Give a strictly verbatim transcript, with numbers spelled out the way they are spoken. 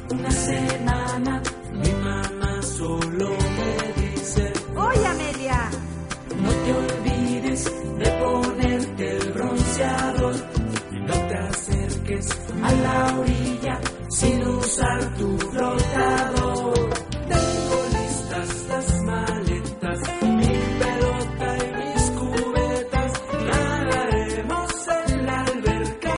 una semana mi mamá solo me dice: Oye, Amelia, no te olvides de ponerte el bronceador y no te acerques a la orilla sin usar tu flotador.